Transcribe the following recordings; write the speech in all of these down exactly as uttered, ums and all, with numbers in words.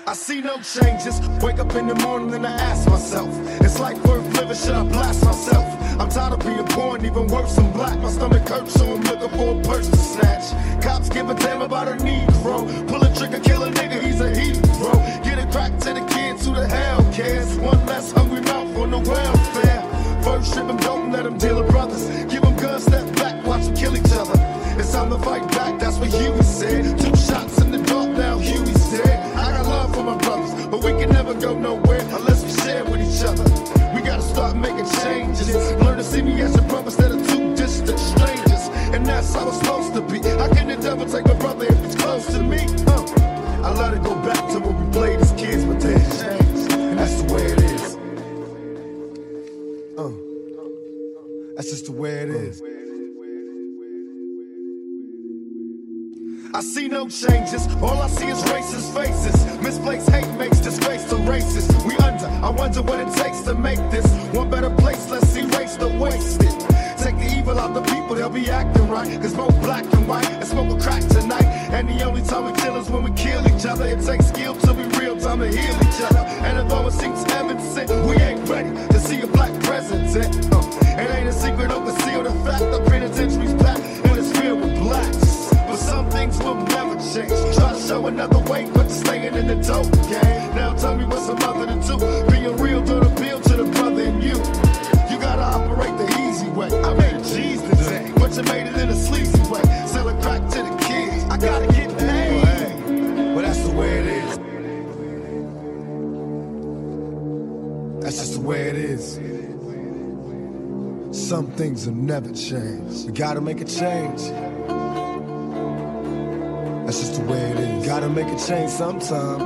I see no changes. Wake up in the morning and I ask myself, it's like worth living, should I blast myself? I'm tired of being poor and even worse, I'm black. My stomach hurts, so I'm looking for a purse to snatch. Cops give a damn about a Negro. Pull a trigger, kill a nigga, he's a hero. Get it crack to the kids, who the hell cares? One less hungry mouth on the welfare. First strip them, don't let them deal with brothers. Give them guns, step back, watch them kill each other. It's time to fight back, that's what Huey said. Two shots in the dark, now Huey's dead. I got love for my brothers, but we can never go nowhere unless we share with each other. We gotta start making changes. Learn to see me as a brother instead of two distant strangers. And that's how it's supposed to be. How can the devil take my brother if he's close to me? Uh, I let it go back to when we played as kids, but then it changed. And that's the way it is. Uh, that's just the way it is. I see no changes, all I see is racist faces. Misplaced hate makes disgrace to races. We under, I wonder what it takes to make this one better place. Let's erase the wasted. Take the evil out the people, they'll be acting right. Cause both black and white, and smoke a crack tonight. And the only time we kill is when we kill each other. It takes skill to be real, time to heal each other. And although it seems evident, we ain't ready to see a black president. Uh, it ain't a secret, don't conceal the fact the penitentiary's packed and it's filled with blacks. But some things will never change. Try to show another way, but staying in the dope game. Now tell me what's a mother to do. Being real, don't appeal to the brother in you. You gotta operate the easy way. I made a cheese today, but you made it in a sleazy way. Selling crack to the kids, I gotta get paid. Hey, but that's the way it is. That's just the way it is. Some things will never change. We gotta make a change. That's just the way it is. Gotta make a change sometime.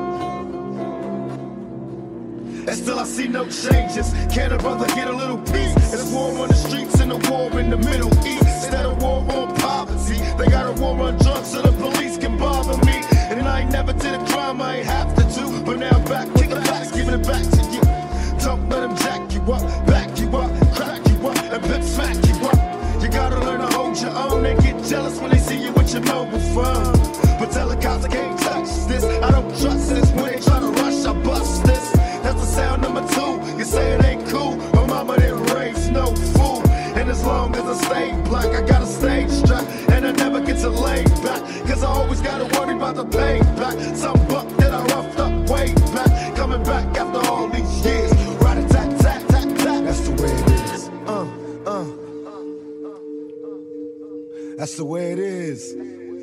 And still I see no changes. Can a brother get a little peace? It's war on the streets and a war in the Middle East. Instead of war on poverty, they got a war on drugs so the police can bother me. And I ain't never did a crime I ain't have to do. But now I'm back with the facts, giving it back to you. Don't let them jack you up, back you up, crack you up, and pimp smack you up. You gotta learn to hold your own. They get jealous when they see you with your mobile phone. But tell the cops I can't touch this. I don't trust this. When they try to rush, I bust this. That's the sound number two. You say it ain't cool. My mama didn't raise no fool. And as long as I stay black, I got a stage strap. And I never get to lay back. Cause I always gotta worry about the payback. Some buck that I roughed up way back. Coming back after all these years. Right a tat tat tat tat. That's the way it is. Uh, uh. That's the way it is.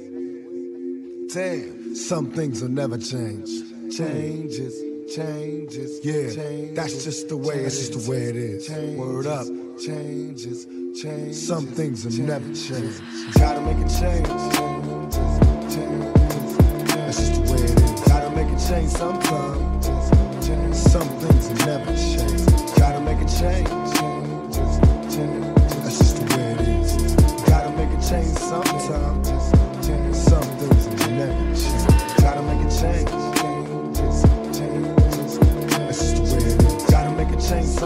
Damn, some things will never change. Changes, changes, yeah. Changes, that's just the way. Changes, it's just the way it is. Changes, word up. Changes, changes. Some things will never change. Gotta make a change. Changes, changes. That's just the way it is. Gotta make a change sometime. Some things will never change. Gotta make a change. Changes, changes. That's just the way it is. Gotta make a change sometime. Some things will never change. Gotta make a change. Changes, changes. That's just the way it is. Gotta make a change.